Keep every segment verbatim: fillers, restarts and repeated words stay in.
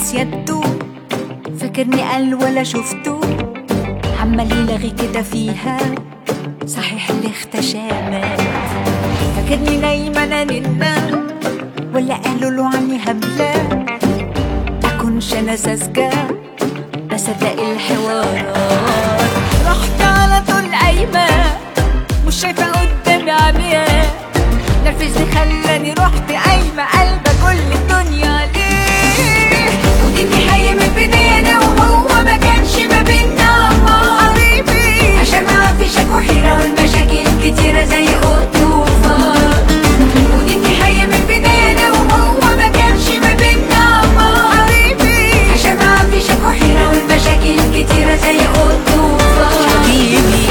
لابس يده، فاكرني قال ولا شفته، عمال يلغي كده فيها، صحيح اللي اختشامات. فاكرني نايمة انا ننا، ولا قالوا له عني هبلة، اكونش انا ساذجة بصدق الحوارات. رحت على طول قايمة مش شايفة قدامي عمياء، نرفزني خلاني رحت قايمة قلبة كل الدنيا ليه. وديني حي من بداية وهو ما كانش ما بينا قريبي، عشان ما فيش وحيرة والمشاكل كتيرة زي قطوفات. وديني حي من بداية وهو ما كانش ما بينا قريبي، عشان ما فيش وحيرة والمشاكل كتيرة زي قطوفات. حبيبي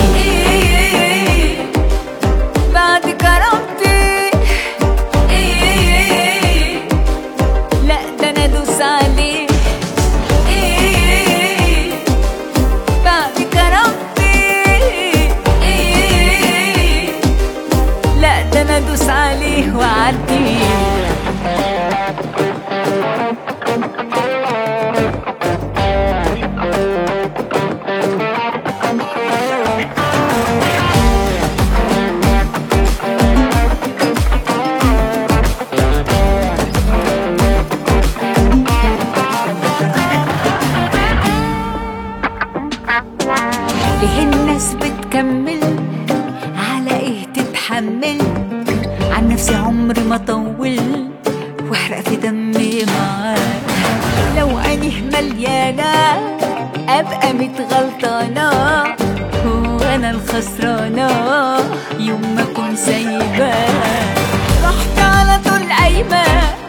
بعد كرامتي لا ده انا ادوس عليه، بعد كرامتي لا ده انا ادوس عليه واعديه. ليه الناس بتكمل على ايه تتحمل، عن نفسي عمري ما طول واحرق في دمي معاه. لو عينيه مليانة ابقى متغلطانة، وانا الخسرانة يوم ما اكون سايباه. رحت على طول قايمة